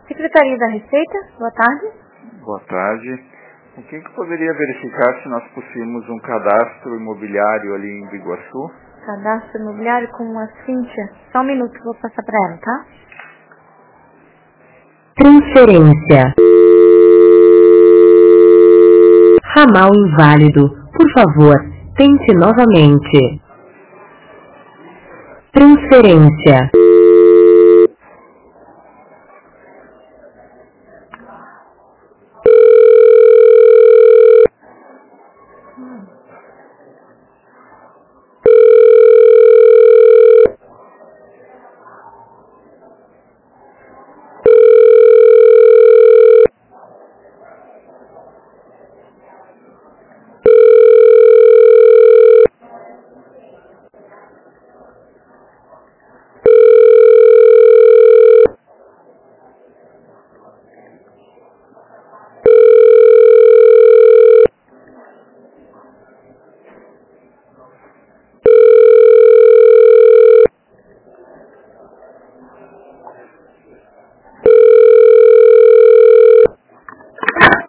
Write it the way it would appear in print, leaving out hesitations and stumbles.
Secretaria da Receita, boa tarde. Boa tarde. Com quem que poderia verificar se nós possuímos um cadastro imobiliário ali em Biguaçu? Cadastro imobiliário com a Cíntia. Só um minuto que eu vou passar para ela, tá? Transferência. Ramal inválido. Por favor, tente novamente. Transferência.